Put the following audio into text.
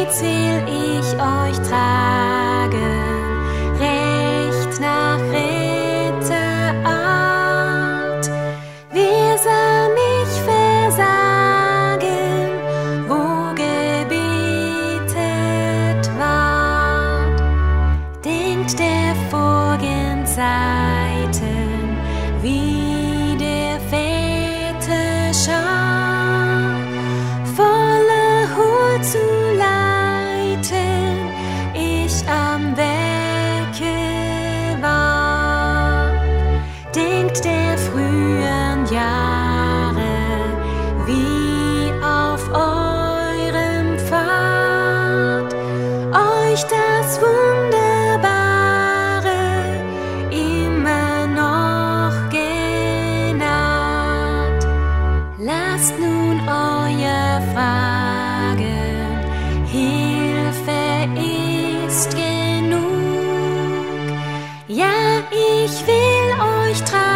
will ich euch tragen, recht nach Ritterart. Wer sah mich versagen, wo gebetet ward? Denkt der vorigen Zeiten, wie der Väter Schar volle Huld zu leiten, ich am Werke war. Denkt der frühen Jahre, wie auf eurem Pfad euch das Wunderbare immer noch genaht. Lasst nun euer Fragen, Hilfe ist genug. Ja, ich will euch tragen.